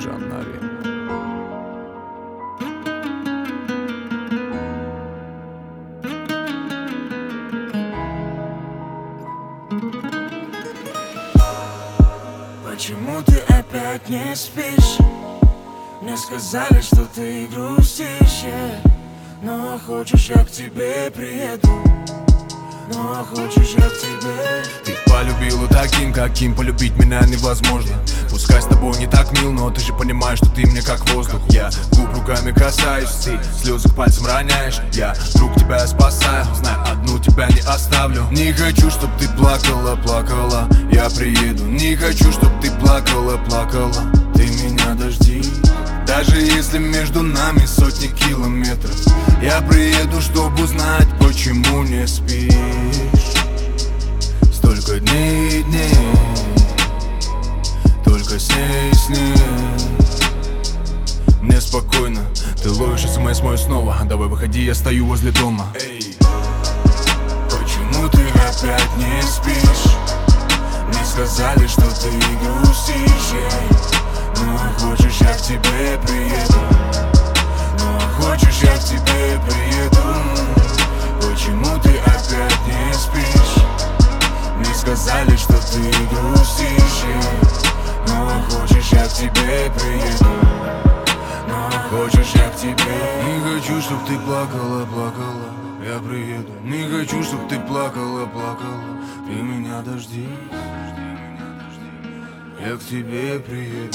Джаннари. Почему ты опять не спишь? Мне сказали, что ты грустишь, но хочешь, я к тебе приеду. Ну хочешь, я к тебе. Ты полюбила таким, каким полюбить меня невозможно. Пускай с тобой не так мил, но ты же понимаешь, что ты мне как воздух. Я губ руками касаюсь, ты слезы к пальцам роняешь. Я друг тебя спасаю, знай, одну тебя не оставлю. Не хочу, чтоб ты плакала, плакала, я приеду. Не хочу, чтоб ты плакала, плакала, ты меня дожди. Даже если между нами сотни километров, я приеду, чтобы узнать, почему не спишь. Столько дней и дней, только с ней. Мне спокойно, ты ловишь смс мой снова. Давай выходи, я стою возле дома. Эй. Почему ты опять не спишь? Мне сказали, что ты грустишь, ну хочешь, я к тебе приеду. Ну хочешь, я к тебе приеду. Почему ты опять не спишь? Мне сказали, что ты грустишь, ну хочешь, я к тебе приеду. Ну хочешь, я к тебе. Не хочу, чтоб ты плакала, плакала, я приеду. Не хочу, чтоб ты плакала, плакала, ты меня дожди. Я к тебе приеду.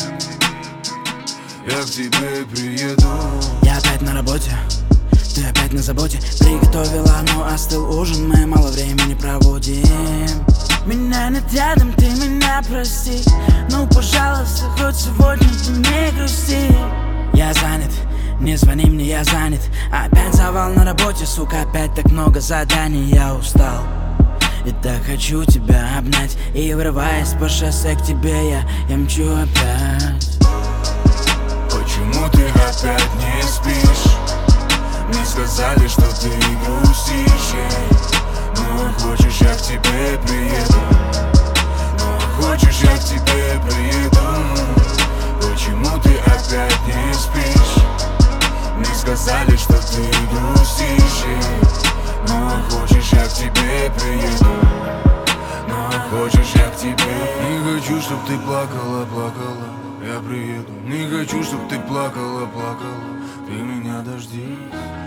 Я к тебе приеду. Я опять на работе, ты опять на заботе. Приготовила, но остыл ужин, мы мало времени проводим. Меня нет рядом, ты меня прости. Ну пожалуйста, хоть сегодня ты не грусти. Я занят, не звони мне, я занят. Опять завал на работе, сука, опять так много заданий. Я устал и так хочу тебя обнять. И врываясь по шоссе к тебе, я мчу опять. Почему ты опять не спишь? Мне сказали, что ты грустишь, ну хочешь, я к тебе приеду. Ну хочешь, я к тебе приеду. Почему ты опять не спишь? Мне сказали, что ты грустишь, ну хочешь, я к тебе приеду. Ну хочешь, я к тебе. Не хочу, чтоб ты плакала, плакала, я приеду. Не хочу, чтоб ты плакала, плакала, ты меня дожди.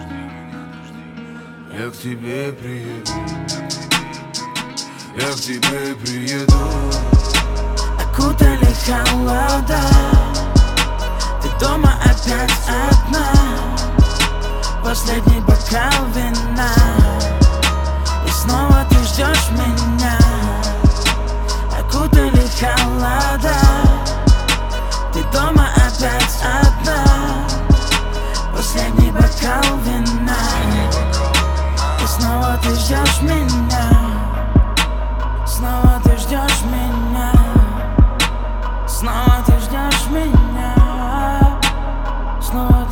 Я к тебе приеду. Я к тебе приеду. Окутали холода, ты дома опять одна. Последний бокал вина, и снова ты ждешь меня. Окутали холода, ты дома опять одна. Последний бокал вина, и снова ты ждешь меня. Снова ты ждешь меня. Снова ты ждешь меня. Снова